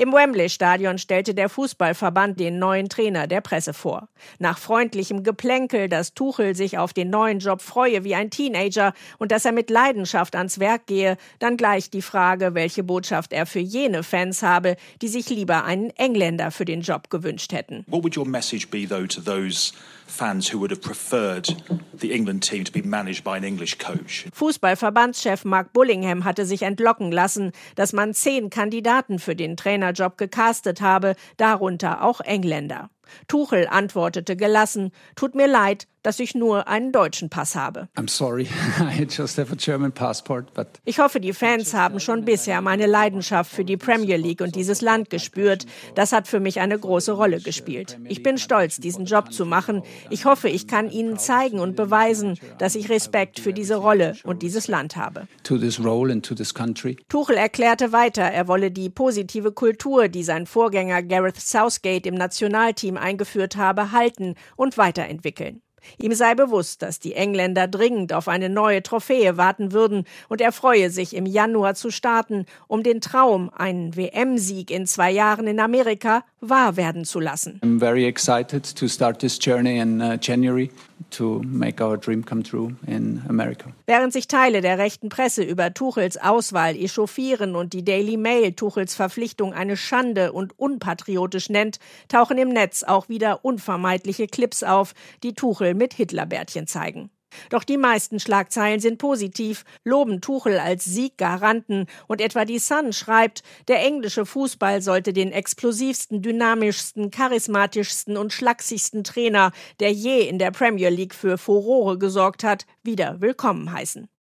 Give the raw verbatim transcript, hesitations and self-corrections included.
Im Wembley-Stadion stellte der Fußballverband den neuen Trainer der Presse vor. Nach freundlichem Geplänkel, dass Tuchel sich auf den neuen Job freue wie ein Teenager und dass er mit Leidenschaft ans Werk gehe, dann gleich die Frage, welche Botschaft er für jene Fans habe, die sich lieber einen Engländer für den Job gewünscht hätten. What would your message be, though, to those fans who would have preferred the England team to be managed by an English coach? Fußballverbandschef Mark Bullingham hatte sich entlocken lassen, dass man zehn Kandidaten für den Trainerjob gecastet habe, darunter auch Engländer. Tuchel antwortete gelassen: Tut mir leid, dass ich nur einen deutschen Pass habe. I'm sorry, I just have a German passport, but Ich hoffe, die Fans haben schon bisher meine Leidenschaft für die Premier League und dieses Land gespürt. Das hat für mich eine große Rolle gespielt. Ich bin stolz, diesen Job zu machen. Ich hoffe, ich kann Ihnen zeigen und beweisen, dass ich Respekt für diese Rolle und dieses Land habe. to this role and to this country. Tuchel erklärte weiter, er wolle die positive Kultur, die sein Vorgänger Gareth Southgate im Nationalteam eingeführt habe, halten und weiterentwickeln. Ihm sei bewusst, dass die Engländer dringend auf eine neue Trophäe warten würden und er freue sich, im Januar zu starten, um den Traum, einen W M-Sieg in zwei Jahren in Amerika, wahr werden zu lassen. I'm very excited to start this journey in uh, January to make our dream come true in America. Während sich Teile der rechten Presse über Tuchels Auswahl echauffieren und die Daily Mail Tuchels Verpflichtung eine Schande und unpatriotisch nennt, tauchen im Netz auch wieder unvermeidliche Clips auf, die Tuchel mit Hitlerbärtchen zeigen. Doch die meisten Schlagzeilen sind positiv, loben Tuchel als Sieggaranten und etwa die Sun schreibt, der englische Fußball sollte den explosivsten, dynamischsten, charismatischsten und schlagsigsten Trainer, der je in der Premier League für Furore gesorgt hat, wieder willkommen heißen.